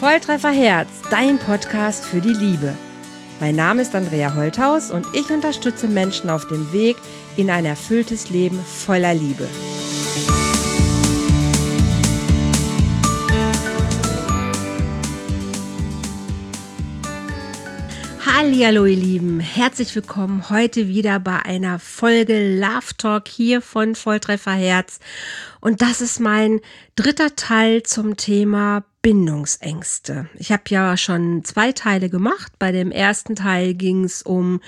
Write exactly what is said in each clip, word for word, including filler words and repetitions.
Volltreffer Herz, dein Podcast für die Liebe. Mein Name ist Andrea Holthaus und ich unterstütze Menschen auf dem Weg in ein erfülltes Leben voller Liebe. Hallihallo ihr Lieben, herzlich willkommen heute wieder bei einer Folge Love Talk hier von Volltreffer Herz. Und das ist mein dritter Teil zum Thema Bindungsängste. Ich habe ja schon zwei Teile gemacht. Bei dem ersten Teil ging es um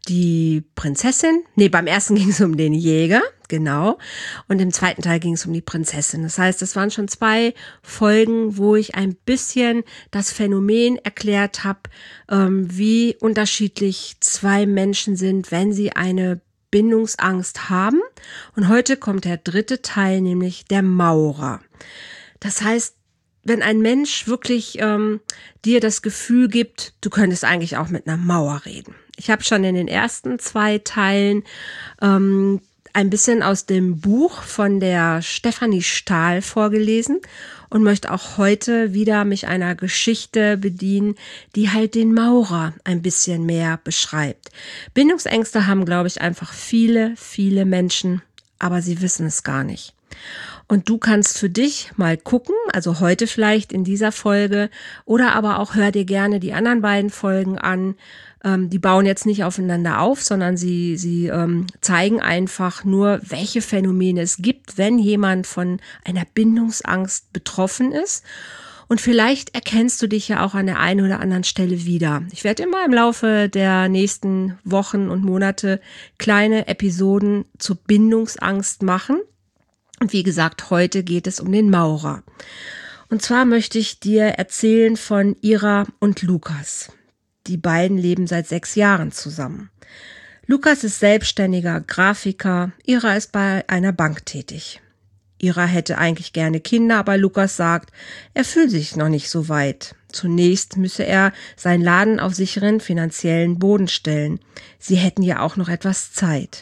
die Prinzessin. Nee, beim ersten ging es um den Jäger, genau. Und im zweiten Teil ging es um die Prinzessin. Das heißt, es waren schon zwei Folgen, wo ich ein bisschen das Phänomen erklärt habe, ähm, wie unterschiedlich zwei Menschen sind, wenn sie eine Bindungsangst haben. Und heute kommt der dritte Teil, nämlich der Maurer. Das heißt, wenn ein Mensch wirklich ähm, dir das Gefühl gibt, du könntest eigentlich auch mit einer Mauer reden. Ich habe schon in den ersten zwei Teilen ähm, ein bisschen aus dem Buch von der Stefanie Stahl vorgelesen und möchte auch heute wieder mich einer Geschichte bedienen, die halt den Maurer ein bisschen mehr beschreibt. Bindungsängste haben, glaube ich, einfach viele, viele Menschen, aber sie wissen es gar nicht. Und du kannst für dich mal gucken, also heute vielleicht in dieser Folge oder aber auch hör dir gerne die anderen beiden Folgen an. Ähm, die bauen jetzt nicht aufeinander auf, sondern sie, sie ähm, zeigen einfach nur, welche Phänomene es gibt, wenn jemand von einer Bindungsangst betroffen ist. Und vielleicht erkennst du dich ja auch an der einen oder anderen Stelle wieder. Ich werde immer im Laufe der nächsten Wochen und Monate kleine Episoden zur Bindungsangst machen. Und wie gesagt, heute geht es um den Maurer. Und zwar möchte ich dir erzählen von Ira und Lukas. Die beiden leben seit sechs Jahren zusammen. Lukas ist selbstständiger Grafiker, Ira ist bei einer Bank tätig. Ira hätte eigentlich gerne Kinder, aber Lukas sagt, er fühlt sich noch nicht so weit. Zunächst müsse er seinen Laden auf sicheren finanziellen Boden stellen. Sie hätten ja auch noch etwas Zeit.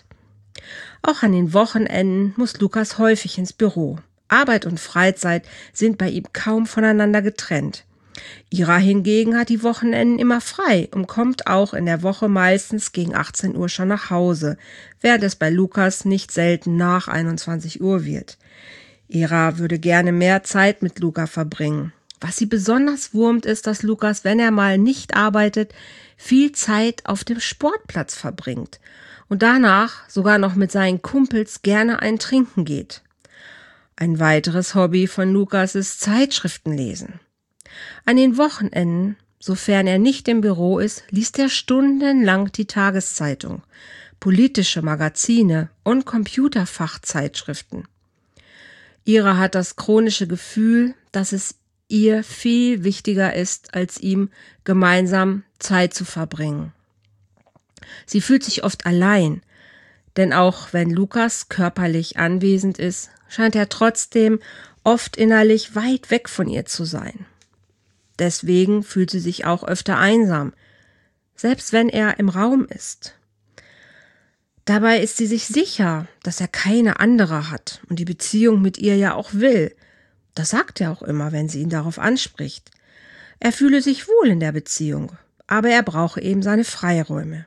Auch an den Wochenenden muss Lukas häufig ins Büro. Arbeit und Freizeit sind bei ihm kaum voneinander getrennt. Ira hingegen hat die Wochenenden immer frei und kommt auch in der Woche meistens gegen achtzehn Uhr schon nach Hause, während es bei Lukas nicht selten nach einundzwanzig Uhr wird. Ira würde gerne mehr Zeit mit Lukas verbringen. Was sie besonders wurmt, ist, dass Lukas, wenn er mal nicht arbeitet, viel Zeit auf dem Sportplatz verbringt und danach sogar noch mit seinen Kumpels gerne ein Trinken geht. Ein weiteres Hobby von Lukas ist Zeitschriften lesen. An den Wochenenden, sofern er nicht im Büro ist, liest er stundenlang die Tageszeitung, politische Magazine und Computerfachzeitschriften. Ira hat das chronische Gefühl, dass es ihr viel wichtiger ist, als ihm gemeinsam Zeit zu verbringen. Sie fühlt sich oft allein, denn auch wenn Lukas körperlich anwesend ist, scheint er trotzdem oft innerlich weit weg von ihr zu sein. Deswegen fühlt sie sich auch öfter einsam, selbst wenn er im Raum ist. Dabei ist sie sich sicher, dass er keine andere hat und die Beziehung mit ihr ja auch will. Das sagt er auch immer, wenn sie ihn darauf anspricht. Er fühle sich wohl in der Beziehung, aber er brauche eben seine Freiräume.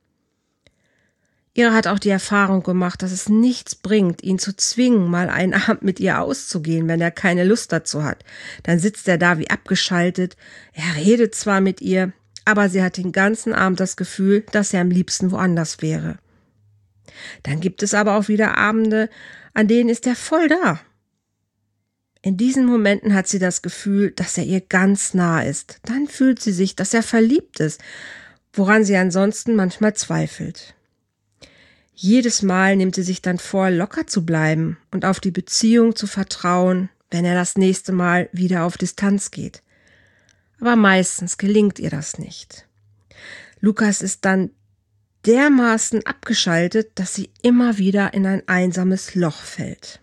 Ira hat auch die Erfahrung gemacht, dass es nichts bringt, ihn zu zwingen, mal einen Abend mit ihr auszugehen, wenn er keine Lust dazu hat. Dann sitzt er da wie abgeschaltet. Er redet zwar mit ihr, aber sie hat den ganzen Abend das Gefühl, dass er am liebsten woanders wäre. Dann gibt es aber auch wieder Abende, an denen ist er voll da. In diesen Momenten hat sie das Gefühl, dass er ihr ganz nah ist. Dann fühlt sie sich, dass er verliebt ist, woran sie ansonsten manchmal zweifelt. Jedes Mal nimmt sie sich dann vor, locker zu bleiben und auf die Beziehung zu vertrauen, wenn er das nächste Mal wieder auf Distanz geht. Aber meistens gelingt ihr das nicht. Lukas ist dann dermaßen abgeschaltet, dass sie immer wieder in ein einsames Loch fällt.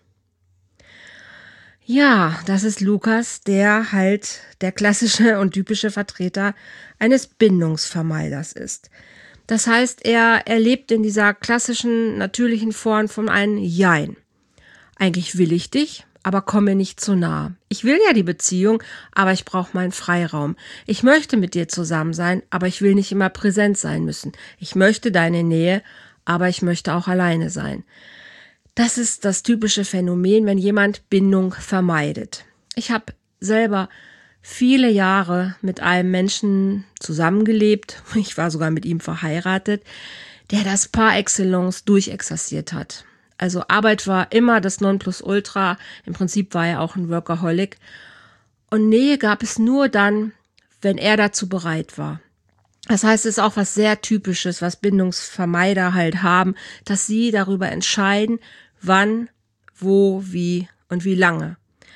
Ja, das ist Lukas, der halt der klassische und typische Vertreter eines Bindungsvermeiders ist. Das heißt, er, er lebt in dieser klassischen, natürlichen Form von einem Jein. Eigentlich will ich dich, aber komm mir nicht zu nah. Ich will ja die Beziehung, aber ich brauche meinen Freiraum. Ich möchte mit dir zusammen sein, aber ich will nicht immer präsent sein müssen. Ich möchte deine Nähe, aber ich möchte auch alleine sein. Das ist das typische Phänomen, wenn jemand Bindung vermeidet. Ich habe selber viele Jahre mit einem Menschen zusammengelebt. Ich war sogar mit ihm verheiratet, der das par excellence durchexerziert hat. Also Arbeit war immer das Nonplusultra. Im Prinzip war er auch ein Workaholic. Und Nähe gab es nur dann, wenn er dazu bereit war. Das heißt, es ist auch was sehr Typisches, was Bindungsvermeider halt haben, dass sie darüber entscheiden, wann, wo, wie und wie lange.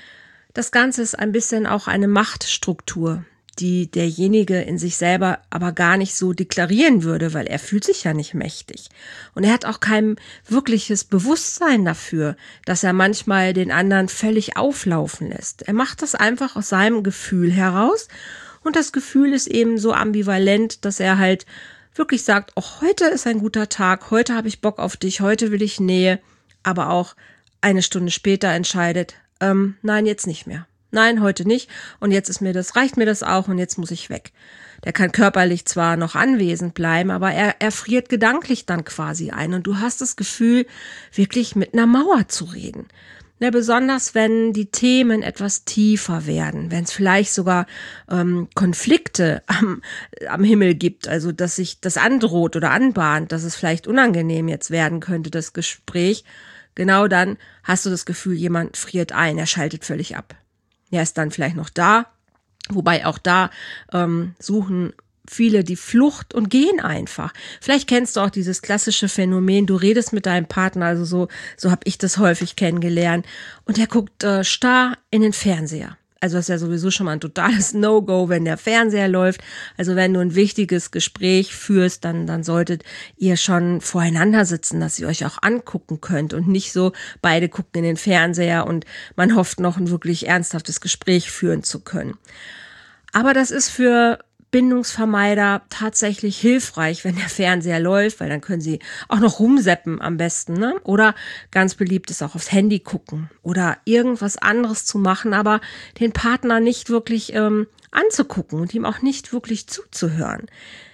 Das Ganze ist ein bisschen auch eine Machtstruktur, die derjenige in sich selber aber gar nicht so deklarieren würde, weil er fühlt sich ja nicht mächtig. Und er hat auch kein wirkliches Bewusstsein dafür, dass er manchmal den anderen völlig auflaufen lässt. Er macht das einfach aus seinem Gefühl heraus und das Gefühl ist eben so ambivalent, dass er halt wirklich sagt, oh, heute ist ein guter Tag, heute habe ich Bock auf dich, heute will ich Nähe, aber auch eine Stunde später entscheidet, ähm, nein, jetzt nicht mehr. Nein, heute nicht. Und jetzt ist mir das, reicht mir das auch und jetzt muss ich weg. Der kann körperlich zwar noch anwesend bleiben, aber er, er friert gedanklich dann quasi ein. Und du hast das Gefühl, wirklich mit einer Mauer zu reden. Ja, besonders wenn die Themen etwas tiefer werden, wenn es vielleicht sogar ähm, Konflikte am, am Himmel gibt, also dass sich das androht oder anbahnt, dass es vielleicht unangenehm jetzt werden könnte, das Gespräch. Genau dann hast du das Gefühl, jemand friert ein, er schaltet völlig ab. Er ist dann vielleicht noch da, wobei auch da ähm, suchen viele die Flucht und gehen einfach. Vielleicht kennst du auch dieses klassische Phänomen, du redest mit deinem Partner, also so so habe ich das häufig kennengelernt, und er guckt äh, starr in den Fernseher. Also das ist ja sowieso schon mal ein totales No-Go, wenn der Fernseher läuft. Also wenn du ein wichtiges Gespräch führst, dann dann solltet ihr schon voreinander sitzen, dass ihr euch auch angucken könnt und nicht so, beide gucken in den Fernseher und man hofft noch ein wirklich ernsthaftes Gespräch führen zu können. Aber das ist für Bindungsvermeider tatsächlich hilfreich, wenn der Fernseher läuft, weil dann können sie auch noch rumseppen am besten, ne? Oder ganz beliebt ist auch aufs Handy gucken oder irgendwas anderes zu machen, aber den Partner nicht wirklich ähm, anzugucken und ihm auch nicht wirklich zuzuhören.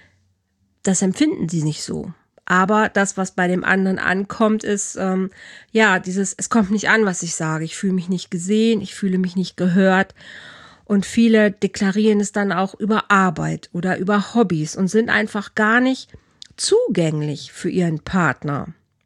Das empfinden sie nicht so. Aber das, was bei dem anderen ankommt, ist, ähm, ja, dieses, es kommt nicht an, was ich sage. Ich fühle mich nicht gesehen, ich fühle mich nicht gehört. Und viele deklarieren es dann auch über Arbeit oder über Hobbys und sind einfach gar nicht zugänglich für ihren Partner.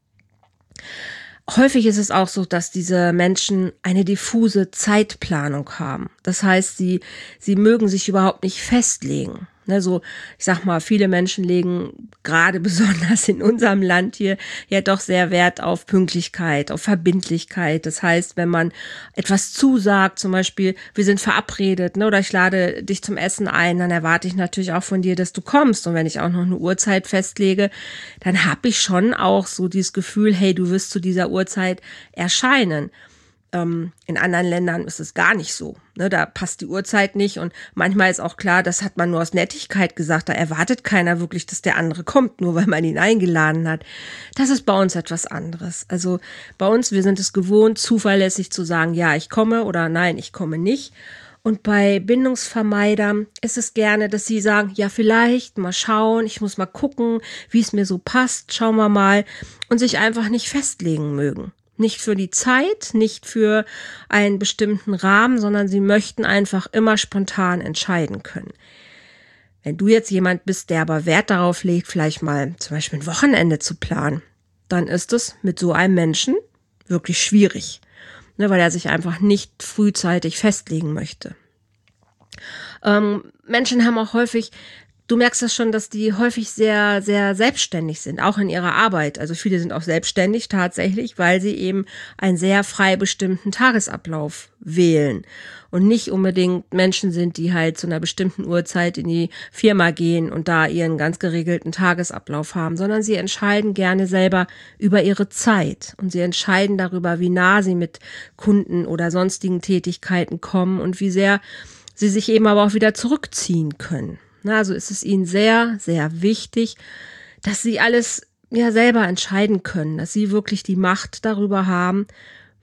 Häufig ist es auch so, dass diese Menschen eine diffuse Zeitplanung haben. Das heißt, sie, sie mögen sich überhaupt nicht festlegen. Ne, so, ich sag mal, viele Menschen legen gerade besonders in unserem Land hier ja doch sehr Wert auf Pünktlichkeit, auf Verbindlichkeit. Das heißt, wenn man etwas zusagt, zum Beispiel, wir sind verabredet, ne, oder ich lade dich zum Essen ein, dann erwarte ich natürlich auch von dir, dass du kommst. Und wenn ich auch noch eine Uhrzeit festlege, dann habe ich schon auch so dieses Gefühl, hey, du wirst zu dieser Uhrzeit erscheinen. In anderen Ländern ist es gar nicht so. Ne, da passt die Uhrzeit nicht und manchmal ist auch klar, das hat man nur aus Nettigkeit gesagt. Da erwartet keiner wirklich, dass der andere kommt, nur weil man ihn eingeladen hat. Das ist bei uns etwas anderes. Also bei uns, wir sind es gewohnt, zuverlässig zu sagen, ja, ich komme oder nein, ich komme nicht. Und bei Bindungsvermeidern ist es gerne, dass sie sagen, ja, vielleicht mal schauen, ich muss mal gucken, wie es mir so passt, schauen wir mal, und sich einfach nicht festlegen mögen. Nicht für die Zeit, nicht für einen bestimmten Rahmen, sondern sie möchten einfach immer spontan entscheiden können. Wenn du jetzt jemand bist, der aber Wert darauf legt, vielleicht mal zum Beispiel ein Wochenende zu planen, dann ist es mit so einem Menschen wirklich schwierig, ne, weil er sich einfach nicht frühzeitig festlegen möchte. Ähm, Menschen haben auch häufig, du merkst das schon, dass die häufig sehr, sehr selbstständig sind, auch in ihrer Arbeit. Also viele sind auch selbstständig tatsächlich, weil sie eben einen sehr frei bestimmten Tagesablauf wählen und nicht unbedingt Menschen sind, die halt zu einer bestimmten Uhrzeit in die Firma gehen und da ihren ganz geregelten Tagesablauf haben, sondern sie entscheiden gerne selber über ihre Zeit und sie entscheiden darüber, wie nah sie mit Kunden oder sonstigen Tätigkeiten kommen und wie sehr sie sich eben aber auch wieder zurückziehen können. Also ist es ihnen sehr, sehr wichtig, dass sie alles ja selber entscheiden können, dass sie wirklich die Macht darüber haben,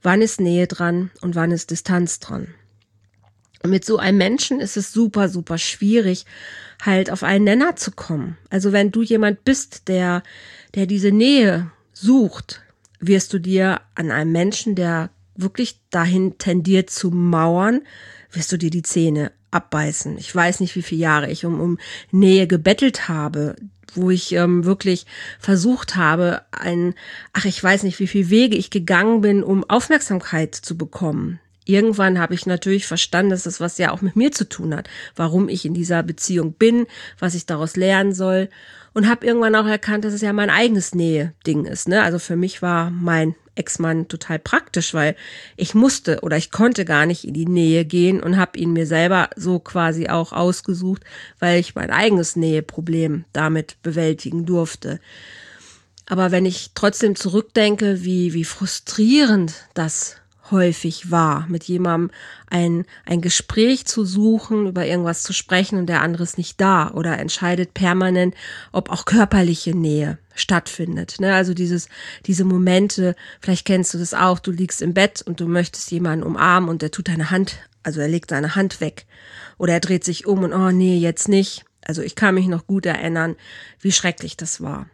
wann ist Nähe dran und wann ist Distanz dran. Und mit so einem Menschen ist es super, super schwierig, halt auf einen Nenner zu kommen. Also wenn du jemand bist, der, der diese Nähe sucht, wirst du dir an einem Menschen, der wirklich dahin tendiert zu mauern, wirst du dir die Zähne abbeißen. Ich weiß nicht, wie viele Jahre ich um, um Nähe gebettelt habe, wo ich ähm, wirklich versucht habe, ein, ach, ich weiß nicht, wie viele Wege ich gegangen bin, um Aufmerksamkeit zu bekommen. Irgendwann habe ich natürlich verstanden, dass das was ja auch mit mir zu tun hat, warum ich in dieser Beziehung bin, was ich daraus lernen soll, und habe irgendwann auch erkannt, dass es ja mein eigenes Nähe-Ding ist, ne? Also für mich war mein Ex-Mann total praktisch, weil ich musste oder ich konnte gar nicht in die Nähe gehen und habe ihn mir selber so quasi auch ausgesucht, weil ich mein eigenes Näheproblem damit bewältigen durfte. Aber wenn ich trotzdem zurückdenke, wie, wie frustrierend das häufig war, mit jemandem ein, ein Gespräch zu suchen, über irgendwas zu sprechen und der andere ist nicht da oder entscheidet permanent, ob auch körperliche Nähe stattfindet. Ne? Also dieses, diese Momente, vielleicht kennst du das auch, du liegst im Bett und du möchtest jemanden umarmen und der tut deine Hand, also er legt seine Hand weg oder er dreht sich um und oh nee, jetzt nicht. Also ich kann mich noch gut erinnern, wie schrecklich das war.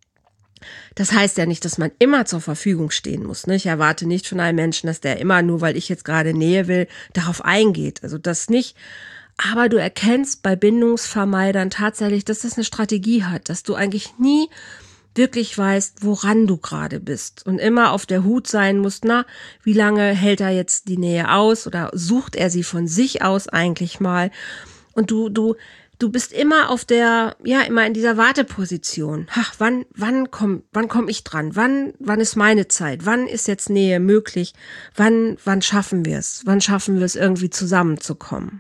Das heißt ja nicht, dass man immer zur Verfügung stehen muss. Ne? Ich erwarte nicht von einem Menschen, dass der immer, nur weil ich jetzt gerade Nähe will, darauf eingeht. Also das nicht. Aber du erkennst bei Bindungsvermeidern tatsächlich, dass das eine Strategie hat, dass du eigentlich nie wirklich weißt, woran du gerade bist und immer auf der Hut sein musst, na, wie lange hält er jetzt die Nähe aus oder sucht er sie von sich aus eigentlich mal? Und du, du, Du bist immer auf der, ja, immer in dieser Warteposition. Ach, wann, wann komm, wann komm ich dran? Wann, wann ist meine Zeit? Wann ist jetzt Nähe möglich? Wann, wann schaffen wir es? Wann schaffen wir es irgendwie zusammenzukommen?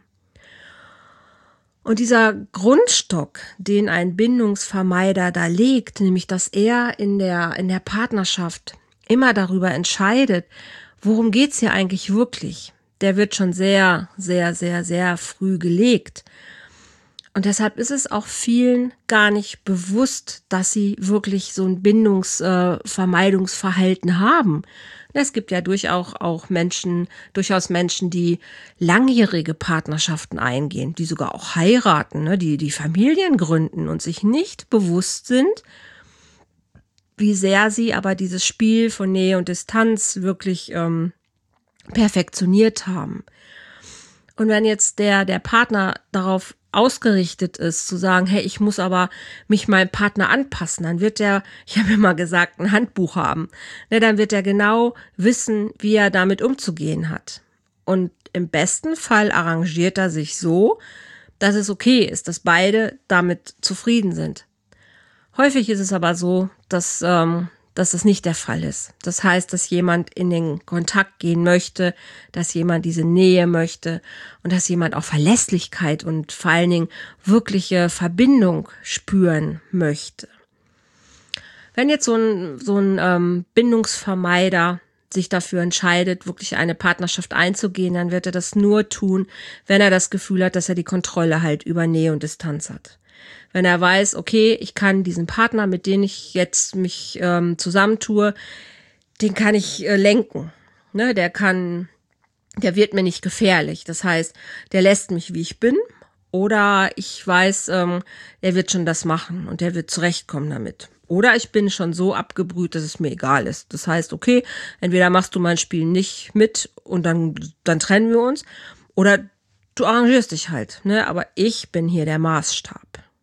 Und dieser Grundstock, den ein Bindungsvermeider da legt, nämlich, dass er in der, in der Partnerschaft immer darüber entscheidet, worum geht's hier eigentlich wirklich? Der wird schon sehr, sehr, sehr, sehr früh gelegt. Und deshalb ist es auch vielen gar nicht bewusst, dass sie wirklich so ein Bindungsvermeidungsverhalten haben. Es gibt ja durchaus auch Menschen, durchaus Menschen, die langjährige Partnerschaften eingehen, die sogar auch heiraten, ne, die die Familien gründen und sich nicht bewusst sind, wie sehr sie aber dieses Spiel von Nähe und Distanz wirklich ähm, perfektioniert haben. Und wenn jetzt der der Partner darauf ausgerichtet ist, zu sagen, hey, ich muss aber mich meinem Partner anpassen, dann wird der, ich habe immer gesagt, ein Handbuch haben. Ne, dann wird er genau wissen, wie er damit umzugehen hat. Und im besten Fall arrangiert er sich so, dass es okay ist, dass beide damit zufrieden sind. Häufig ist es aber so, dass ähm, dass das nicht der Fall ist. Das heißt, dass jemand in den Kontakt gehen möchte, dass jemand diese Nähe möchte und dass jemand auch Verlässlichkeit und vor allen Dingen wirkliche Verbindung spüren möchte. Wenn jetzt so ein, so ein ähm, Bindungsvermeider sich dafür entscheidet, wirklich eine Partnerschaft einzugehen, dann wird er das nur tun, wenn er das Gefühl hat, dass er die Kontrolle halt über Nähe und Distanz hat. Wenn er weiß, okay, ich kann diesen Partner, mit dem ich jetzt mich ähm, zusammentue, den kann ich äh, lenken. Ne, der kann, der wird mir nicht gefährlich. Das heißt, der lässt mich, wie ich bin, oder ich weiß, ähm, er wird schon das machen und der wird zurechtkommen damit. Oder ich bin schon so abgebrüht, dass es mir egal ist. Das heißt, okay, entweder machst du mein Spiel nicht mit und dann, dann trennen wir uns, oder du arrangierst dich halt. Ne, aber ich bin hier der Maßstab.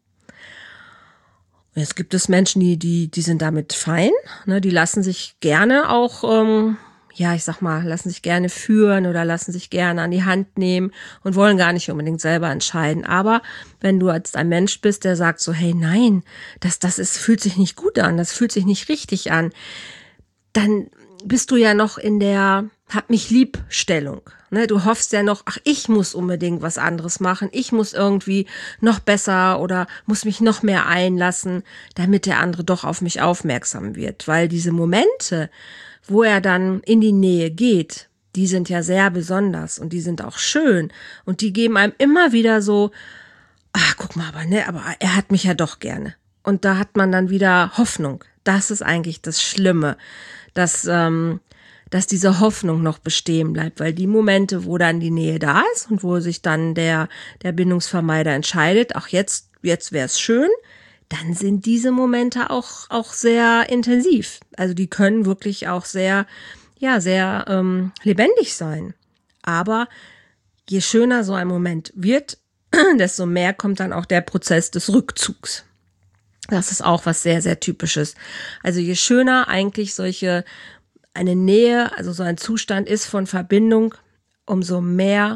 Jetzt gibt es Menschen, die, die, die sind damit fein, ne, die lassen sich gerne auch, ähm, ja, ich sag mal, lassen sich gerne führen oder lassen sich gerne an die Hand nehmen und wollen gar nicht unbedingt selber entscheiden. Aber wenn du als ein Mensch bist, der sagt so, hey, nein, das, das ist, fühlt sich nicht gut an, das fühlt sich nicht richtig an, dann bist du ja noch in der Hab mich lieb Stellung. Ne, du hoffst ja noch, ach, ich muss unbedingt was anderes machen, ich muss irgendwie noch besser oder muss mich noch mehr einlassen, damit der andere doch auf mich aufmerksam wird. Weil diese Momente, wo er dann in die Nähe geht, die sind ja sehr besonders und die sind auch schön und die geben einem immer wieder so, ach, guck mal, aber ne, aber er hat mich ja doch gerne. Und da hat man dann wieder Hoffnung. Das ist eigentlich das Schlimme, dass ähm, dass diese Hoffnung noch bestehen bleibt, weil die Momente, wo dann die Nähe da ist und wo sich dann der, der Bindungsvermeider entscheidet, ach jetzt, jetzt wäre es schön, dann sind diese Momente auch, auch sehr intensiv. Also die können wirklich auch sehr, ja, sehr ähm, lebendig sein. Aber je schöner so ein Moment wird, desto mehr kommt dann auch der Prozess des Rückzugs. Das ist auch was sehr, sehr Typisches. Also je schöner eigentlich solche, eine Nähe, also so ein Zustand ist von Verbindung, umso mehr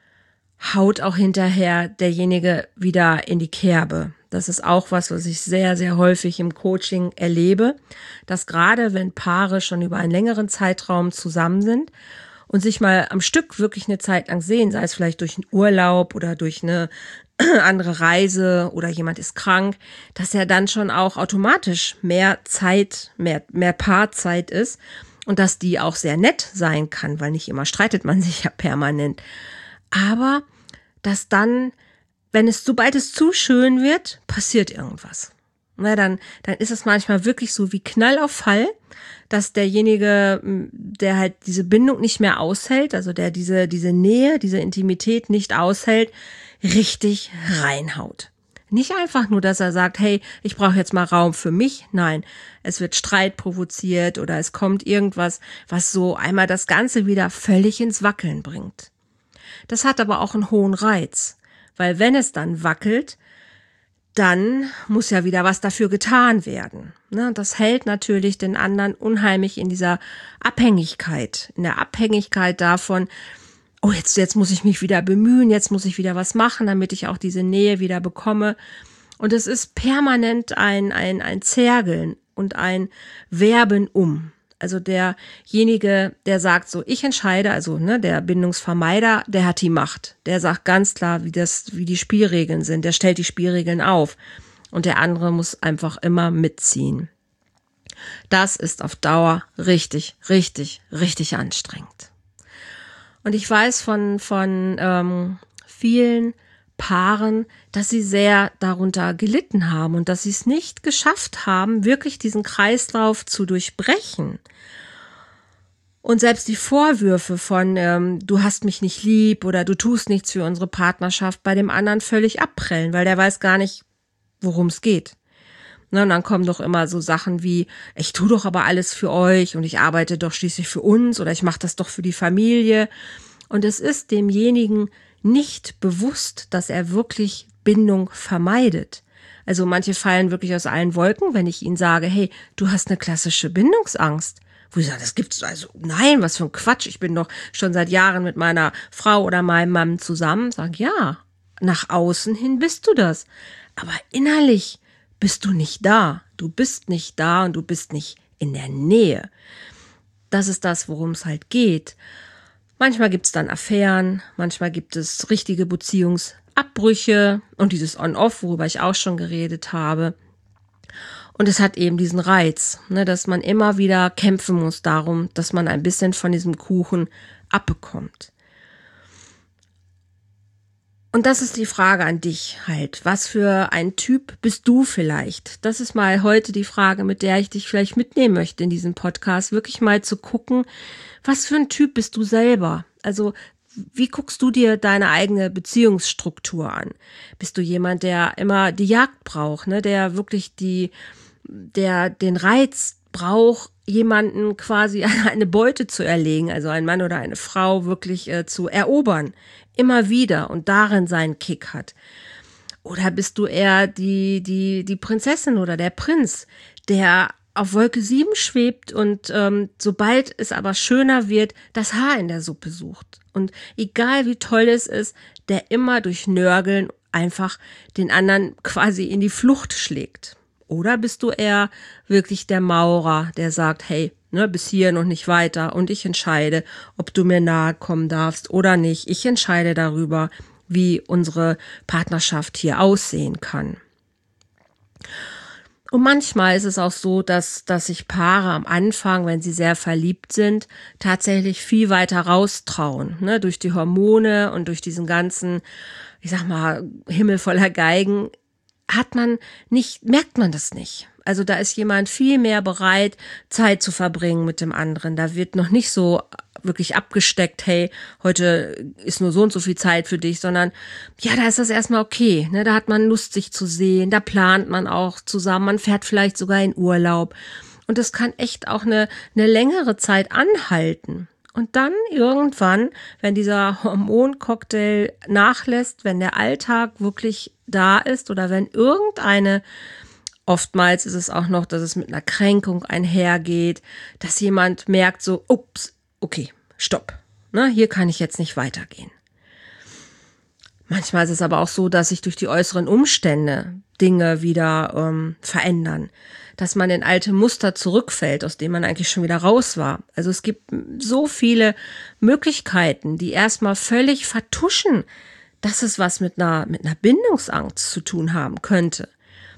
haut auch hinterher derjenige wieder in die Kerbe. Das ist auch was, was ich sehr, sehr häufig im Coaching erlebe, dass gerade wenn Paare schon über einen längeren Zeitraum zusammen sind und sich mal am Stück wirklich eine Zeit lang sehen, sei es vielleicht durch einen Urlaub oder durch eine andere Reise oder jemand ist krank, dass er dann schon auch automatisch mehr Zeit, mehr, mehr Paarzeit ist und dass die auch sehr nett sein kann, weil nicht immer streitet man sich ja permanent. Aber dass dann, wenn es, sobald es zu schön wird, passiert irgendwas. Na, dann, dann ist es manchmal wirklich so wie Knall auf Fall, dass derjenige, der halt diese Bindung nicht mehr aushält, also der diese, diese Nähe, diese Intimität nicht aushält, richtig reinhaut. Nicht einfach nur, dass er sagt, hey, ich brauche jetzt mal Raum für mich. Nein, es wird Streit provoziert oder es kommt irgendwas, was so einmal das Ganze wieder völlig ins Wackeln bringt. Das hat aber auch einen hohen Reiz, weil wenn es dann wackelt, dann muss ja wieder was dafür getan werden. Das hält natürlich den anderen unheimlich in dieser Abhängigkeit, in der Abhängigkeit davon, oh, jetzt, jetzt muss ich mich wieder bemühen, jetzt muss ich wieder was machen, damit ich auch diese Nähe wieder bekomme. Und es ist permanent ein, ein, ein Zergeln und ein Werben um. Also derjenige, der sagt so, ich entscheide, also ne, der Bindungsvermeider, der hat die Macht. Der sagt ganz klar, wie das, wie die Spielregeln sind. Der stellt die Spielregeln auf. Und der andere muss einfach immer mitziehen. Das ist auf Dauer richtig, richtig, richtig anstrengend. Und ich weiß von, von ähm, vielen Paaren, dass sie sehr darunter gelitten haben und dass sie es nicht geschafft haben, wirklich diesen Kreislauf zu durchbrechen. Und selbst die Vorwürfe von ähm, du hast mich nicht lieb oder du tust nichts für unsere Partnerschaft bei dem anderen völlig abprellen, weil der weiß gar nicht, worum es geht. Ne, und dann kommen doch immer so Sachen wie, ich tue doch aber alles für euch und ich arbeite doch schließlich für uns oder ich mache das doch für die Familie. Und es ist demjenigen nicht bewusst, dass er wirklich Bindung vermeidet. Also manche fallen wirklich aus allen Wolken, wenn ich ihnen sage, hey, du hast eine klassische Bindungsangst. Wo ich sage, das gibt's also, nein, was für ein Quatsch. Ich bin doch schon seit Jahren mit meiner Frau oder meinem Mann zusammen. Sag, ja, nach außen hin bist du das. Aber innerlich bist du nicht da. Du bist nicht da und du bist nicht in der Nähe. Das ist das, worum es halt geht. Manchmal gibt es dann Affären, manchmal gibt es richtige Beziehungsabbrüche und dieses On-Off, worüber ich auch schon geredet habe. Und es hat eben diesen Reiz, ne, dass man immer wieder kämpfen muss darum, dass man ein bisschen von diesem Kuchen abbekommt. Und das ist die Frage an dich halt. Was für ein Typ bist du vielleicht? Das ist mal heute die Frage, mit der ich dich vielleicht mitnehmen möchte in diesem Podcast. Wirklich mal zu gucken, was für ein Typ bist du selber? Also wie guckst du dir deine eigene Beziehungsstruktur an? Bist du jemand, der immer die Jagd braucht, ne? Der wirklich die, der den Reiz braucht, jemanden quasi eine Beute zu erlegen, also einen Mann oder eine Frau wirklich äh, zu erobern, immer wieder und darin seinen Kick hat? Oder bist du eher die die die Prinzessin oder der Prinz, der auf Wolke sieben schwebt und ähm, sobald es aber schöner wird, das Haar in der Suppe sucht? Und egal wie toll es ist, der immer durch Nörgeln einfach den anderen quasi in die Flucht schlägt? Oder bist du eher wirklich der Maurer, der sagt, hey, ne, bis hierhin und nicht weiter und ich entscheide, ob du mir nahe kommen darfst oder nicht. Ich entscheide darüber, wie unsere Partnerschaft hier aussehen kann. Und manchmal ist es auch so, dass, dass sich Paare am Anfang, wenn sie sehr verliebt sind, tatsächlich viel weiter raustrauen, ne, durch die Hormone und durch diesen ganzen, ich sag mal, Himmel voller Geigen, hat man nicht, merkt man das nicht. Also da ist jemand viel mehr bereit, Zeit zu verbringen mit dem anderen. Da wird noch nicht so wirklich abgesteckt, hey, heute ist nur so und so viel Zeit für dich, sondern ja, da ist das erstmal okay. Ne? Da hat man Lust, sich zu sehen, da plant man auch zusammen, man fährt vielleicht sogar in Urlaub. Und das kann echt auch eine, eine längere Zeit anhalten. Und dann irgendwann, wenn dieser Hormoncocktail nachlässt, wenn der Alltag wirklich da ist oder wenn irgendeine, oftmals ist es auch noch, dass es mit einer Kränkung einhergeht, dass jemand merkt so, ups, okay, stopp, ne, hier kann ich jetzt nicht weitergehen. Manchmal ist es aber auch so, dass sich durch die äußeren Umstände Dinge wieder ähm, verändern, dass man in alte Muster zurückfällt, aus denen man eigentlich schon wieder raus war. Also es gibt so viele Möglichkeiten, die erstmal völlig vertuschen, dass es was mit einer, mit einer Bindungsangst zu tun haben könnte.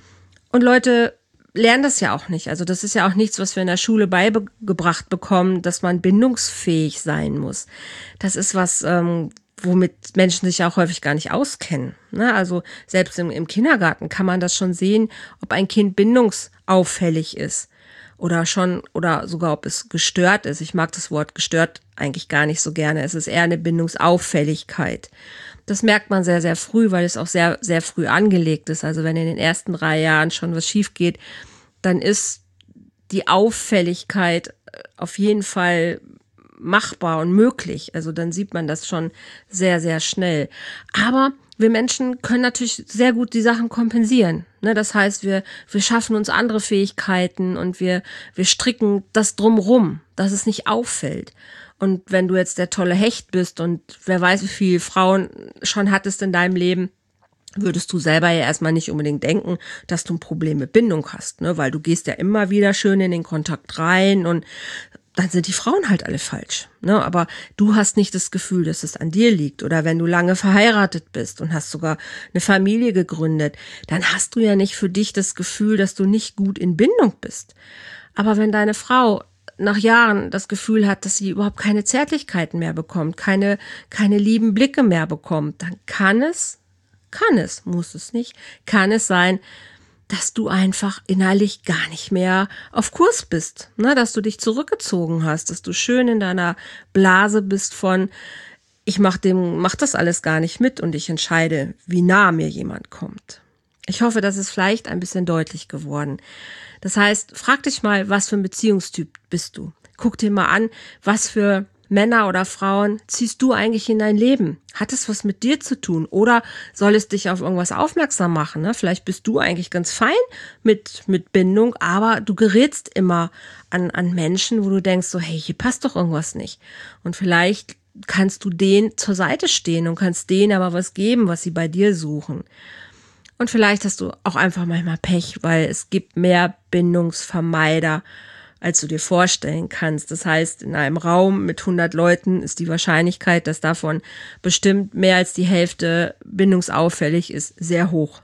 Und Leute lernen das ja auch nicht. Also das ist ja auch nichts, was wir in der Schule beigebracht bekommen, dass man bindungsfähig sein muss. Das ist was, ähm, womit Menschen sich ja auch häufig gar nicht auskennen. Ne? Also selbst im, im Kindergarten kann man das schon sehen, ob ein Kind bindungsauffällig ist oder schon oder sogar ob es gestört ist. Ich mag das Wort gestört eigentlich gar nicht so gerne. Es ist eher eine Bindungsauffälligkeit. Das merkt man sehr, sehr früh, weil es auch sehr, sehr früh angelegt ist. Also wenn in den ersten drei Jahren schon was schief geht, dann ist die Auffälligkeit auf jeden Fall machbar und möglich. Also dann sieht man das schon sehr, sehr schnell. Aber wir Menschen können natürlich sehr gut die Sachen kompensieren. Ne, das heißt, wir, wir schaffen uns andere Fähigkeiten und wir, wir stricken das drumrum, dass es nicht auffällt. Und wenn du jetzt der tolle Hecht bist und wer weiß, wie viele Frauen schon hattest in deinem Leben, würdest du selber ja erstmal nicht unbedingt denken, dass du ein Problem mit Bindung hast, ne? Weil du gehst ja immer wieder schön in den Kontakt rein und dann sind die Frauen halt alle falsch, ne? Aber du hast nicht das Gefühl, dass es an dir liegt. Oder wenn du lange verheiratet bist und hast sogar eine Familie gegründet, dann hast du ja nicht für dich das Gefühl, dass du nicht gut in Bindung bist. Aber wenn deine Frau nach Jahren das Gefühl hat, dass sie überhaupt keine Zärtlichkeiten mehr bekommt, keine, keine lieben Blicke mehr bekommt, dann kann es, kann es, muss es nicht, kann es sein, dass du einfach innerlich gar nicht mehr auf Kurs bist, ne? Dass du dich zurückgezogen hast, dass du schön in deiner Blase bist von, ich mach dem, mach das alles gar nicht mit und ich entscheide, wie nah mir jemand kommt. Ich hoffe, das ist vielleicht ein bisschen deutlich geworden. Das heißt, frag dich mal, was für ein Beziehungstyp bist du? Guck dir mal an, was für Männer oder Frauen ziehst du eigentlich in dein Leben? Hat es was mit dir zu tun? Oder soll es dich auf irgendwas aufmerksam machen? Ne? Vielleicht bist du eigentlich ganz fein mit, mit Bindung, aber du gerätst immer an, an Menschen, wo du denkst so, hey, hier passt doch irgendwas nicht. Und vielleicht kannst du denen zur Seite stehen und kannst denen aber was geben, was sie bei dir suchen. Und vielleicht hast du auch einfach manchmal Pech, weil es gibt mehr Bindungsvermeider, als du dir vorstellen kannst. Das heißt, in einem Raum mit hundert Leuten ist die Wahrscheinlichkeit, dass davon bestimmt mehr als die Hälfte bindungsauffällig ist, sehr hoch.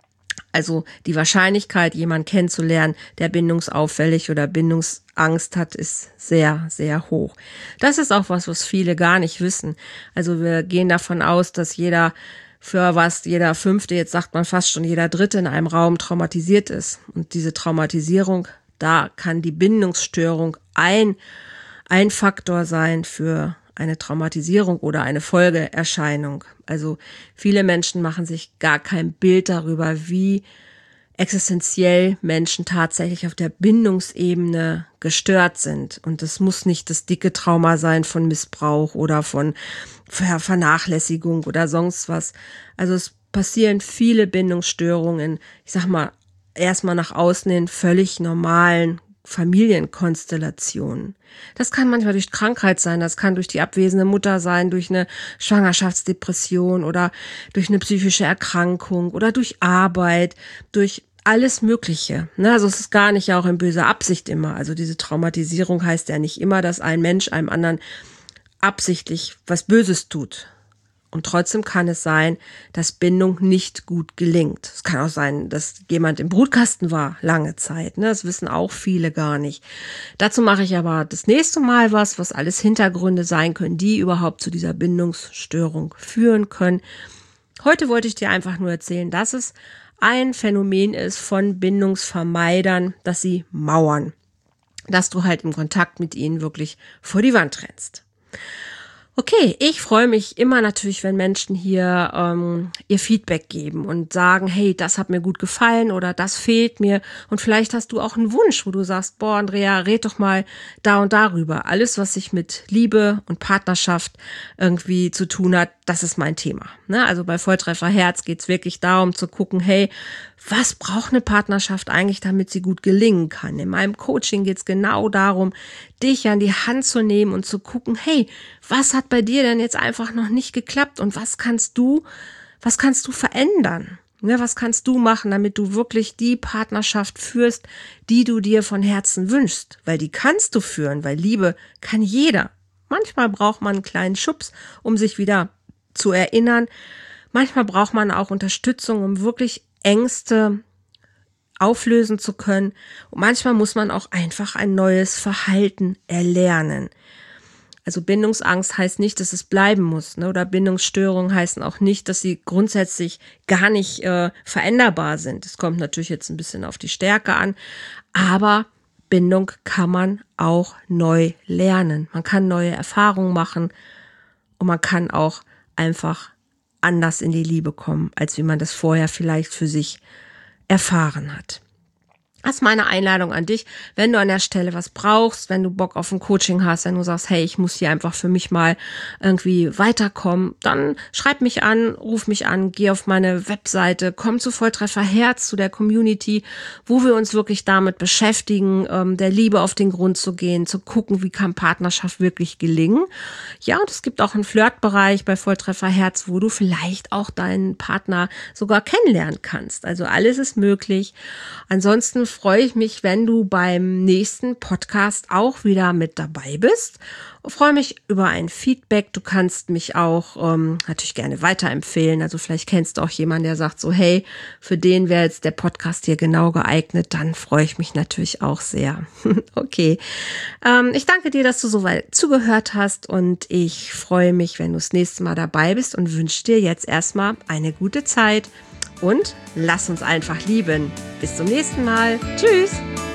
Also die Wahrscheinlichkeit, jemanden kennenzulernen, der bindungsauffällig oder Bindungsangst hat, ist sehr, sehr hoch. Das ist auch was, was viele gar nicht wissen. Also wir gehen davon aus, dass jeder für was jeder Fünfte, jetzt sagt man fast schon jeder Dritte in einem Raum traumatisiert ist. Und diese Traumatisierung, da kann die Bindungsstörung ein, ein Faktor sein für eine Traumatisierung oder eine Folgeerscheinung. Also viele Menschen machen sich gar kein Bild darüber, wie existenziell Menschen tatsächlich auf der Bindungsebene gestört sind. Und das muss nicht das dicke Trauma sein von Missbrauch oder von Vernachlässigung oder sonst was. Also es passieren viele Bindungsstörungen, ich sag mal, erstmal nach außen in völlig normalen Familienkonstellationen. Das kann manchmal durch Krankheit sein, das kann durch die abwesende Mutter sein, durch eine Schwangerschaftsdepression oder durch eine psychische Erkrankung oder durch Arbeit, durch alles Mögliche. Also es ist gar nicht auch in böser Absicht immer. Also diese Traumatisierung heißt ja nicht immer, dass ein Mensch einem anderen absichtlich was Böses tut. Und trotzdem kann es sein, dass Bindung nicht gut gelingt. Es kann auch sein, dass jemand im Brutkasten war, lange Zeit. Ne? Das wissen auch viele gar nicht. Dazu mache ich aber das nächste Mal was, was alles Hintergründe sein können, die überhaupt zu dieser Bindungsstörung führen können. Heute wollte ich dir einfach nur erzählen, dass es ein Phänomen ist von Bindungsvermeidern, dass sie mauern, dass du halt im Kontakt mit ihnen wirklich vor die Wand rennst. Okay, ich freue mich immer natürlich, wenn Menschen hier ähm, ihr Feedback geben und sagen, hey, das hat mir gut gefallen oder das fehlt mir. Und vielleicht hast du auch einen Wunsch, wo du sagst, boah, Andrea, red doch mal da und darüber. Alles, was sich mit Liebe und Partnerschaft irgendwie zu tun hat, das ist mein Thema. Ne? Also bei Volltreffer Herz geht es wirklich darum zu gucken, hey, was braucht eine Partnerschaft eigentlich, damit sie gut gelingen kann? In meinem Coaching geht es genau darum, dich an die Hand zu nehmen und zu gucken, hey, was hat bei dir denn jetzt einfach noch nicht geklappt und was kannst du, was kannst du verändern? Ne, was kannst du machen, damit du wirklich die Partnerschaft führst, die du dir von Herzen wünschst? Weil die kannst du führen, weil Liebe kann jeder. Manchmal braucht man einen kleinen Schubs, um sich wieder zu erinnern. Manchmal braucht man auch Unterstützung, um wirklich Ängste auflösen zu können. Und manchmal muss man auch einfach ein neues Verhalten erlernen. Also Bindungsangst heißt nicht, dass es bleiben muss, ne? Oder Bindungsstörungen heißen auch nicht, dass sie grundsätzlich gar nicht äh, veränderbar sind. Es kommt natürlich jetzt ein bisschen auf die Stärke an, aber Bindung kann man auch neu lernen. Man kann neue Erfahrungen machen und man kann auch einfach anders in die Liebe kommen, als wie man das vorher vielleicht für sich erfahren hat. Das ist meine Einladung an dich, wenn du an der Stelle was brauchst, wenn du Bock auf ein Coaching hast, wenn du sagst, hey, ich muss hier einfach für mich mal irgendwie weiterkommen, dann schreib mich an, ruf mich an, geh auf meine Webseite, komm zu Volltreffer Herz, zu der Community, wo wir uns wirklich damit beschäftigen, ähm, der Liebe auf den Grund zu gehen, zu gucken, wie kann Partnerschaft wirklich gelingen. Ja, und es gibt auch einen Flirtbereich bei Volltreffer Herz, wo du vielleicht auch deinen Partner sogar kennenlernen kannst. Also alles ist möglich. Ansonsten freue ich mich, wenn du beim nächsten Podcast auch wieder mit dabei bist. Ich freue mich über ein Feedback. Du kannst mich auch ähm, natürlich gerne weiterempfehlen. Also vielleicht kennst du auch jemanden, der sagt so, hey, für den wäre jetzt der Podcast hier genau geeignet. Dann freue ich mich natürlich auch sehr. Okay, ähm, ich danke dir, dass du so weit zugehört hast und ich freue mich, wenn du das nächste Mal dabei bist und wünsche dir jetzt erstmal eine gute Zeit. Und lass uns einfach lieben. Bis zum nächsten Mal. Tschüss.